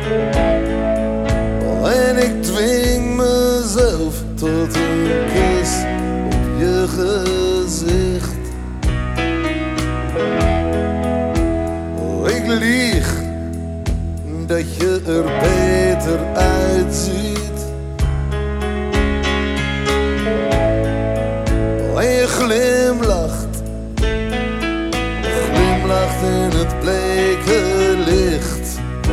En ik dwing mezelf tot een kus op je gezicht. Ik lieg dat je er beter uitziet. En je glimlacht in het bleke licht.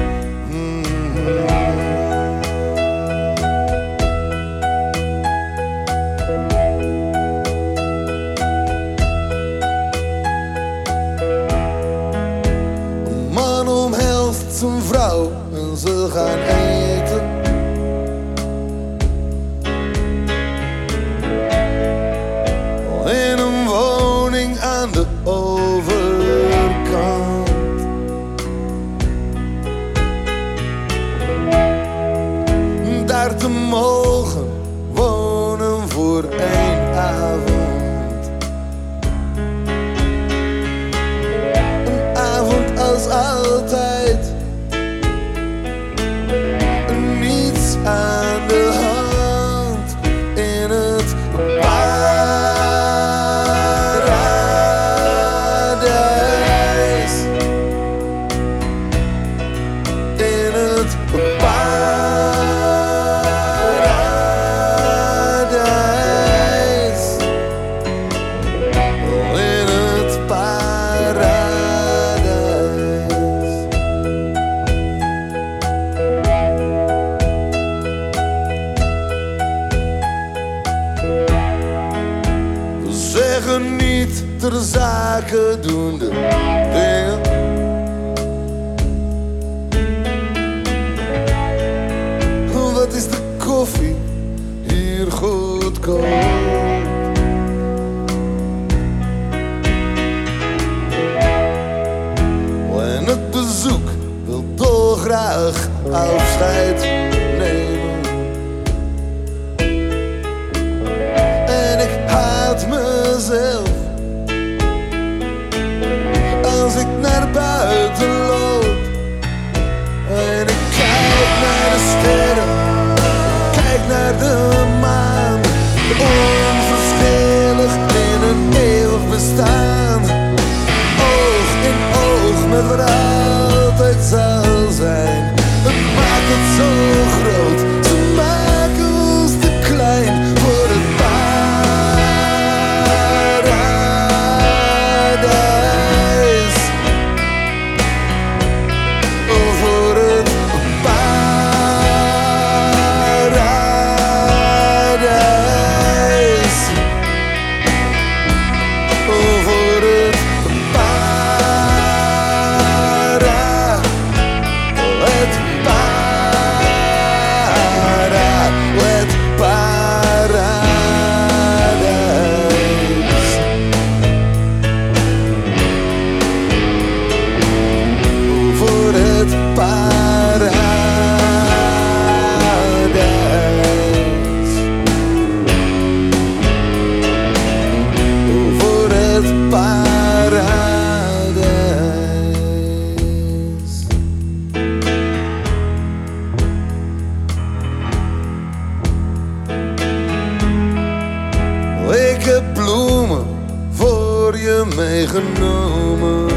Een man omhelst zijn vrouw en ze gaan eten. In een woning aan de overkant. Daar te mogen wonen voor één avond. Een avond als altijd. Niets aan de hand in het paradijs. In het paradijs. In het paradijs. We zeggen niet ter zake doende dingen. Wat is de koffie hier goedkoop? En het bezoek wil dolgraag afscheid nemen. En ik haat mezelf als ik naar buiten loop. En ik kijk naar de sterren, kijk naar de maan. Onverschillig in een eeuwig bestaan. Oog in oog met wat altijd zal zijn. Het maakt het zo groot, ze maken ons te klein voor het paradijs. Voor het paradijs. Voor het Ik heb bloemen voor je meegenomen.